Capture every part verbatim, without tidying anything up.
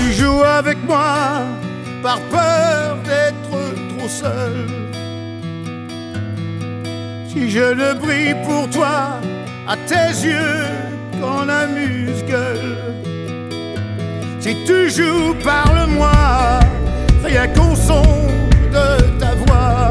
tu joues avec moi par peur d'être trop seul, si je ne brille pour toi à tes yeux qu'en amuse-gueule, si tu joues, parle-moi, rien qu'au son de ta voix,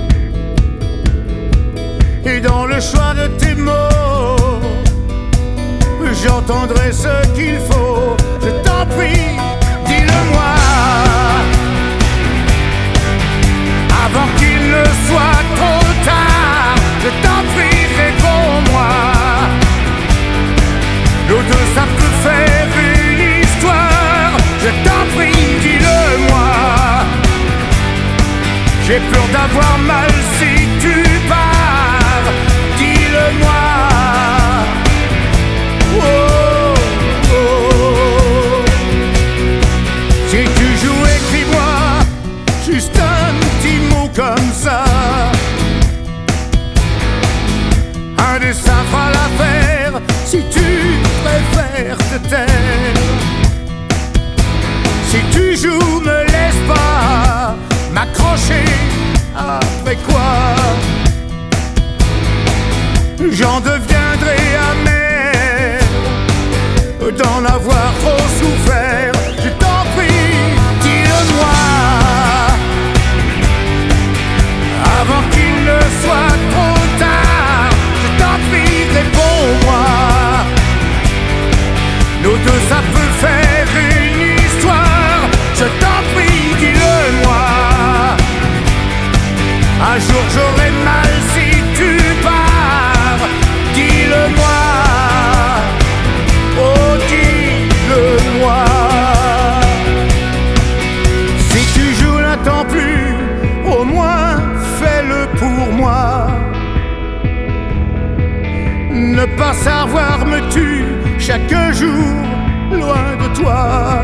et dans le choix de tes mots, j'entendrai ce qu'il faut. Je t'en prie, dis-le-moi, avant qu'il ne soit trop tard. Je t'en prie, réponds-moi. Nous deux, ça peut faire une histoire. Je t'en prie, dis-le-moi. J'ai peur d'avoir mal si tu pars. Dis-le-moi. Oh, oh. Si tu joues, écris-moi juste un petit mot comme ça. Un dessin fera l'affaire si tu préfères te taire. Si tu joues, me laisse pas m'accrocher, après quoi j'en deviendrai amer d'en avoir trop souffert. Je t'en prie, dis-le-moi, avant qu'il ne soit trop tard. Je t'en prie, réponds-moi. Nous deux, ça peut faire une histoire. Je t'en prie, dis-le-moi. Un jour j'aurai mal si tu pars. Dis-le-moi. Oh, dis-le-moi. Si tu joues, n'attends plus, au moins fais-le pour moi. Ne pas savoir me tue chaque jour loin de toi.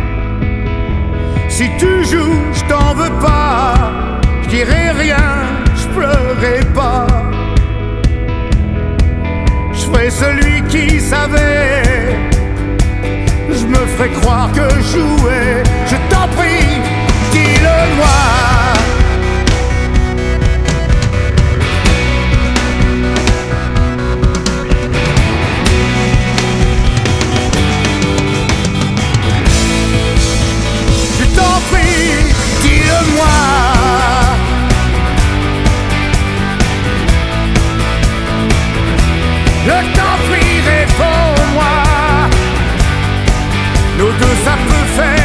Si tu joues, je t'en veux pas, je dirai rien, je pleurerai pas. Je ferai celui qui savait, je me ferai croire que je jouais. Je t'en prie, dis-le-moi. Dis-le-moi. Je t'en prie, réponds-moi. Nous deux, ça peut faire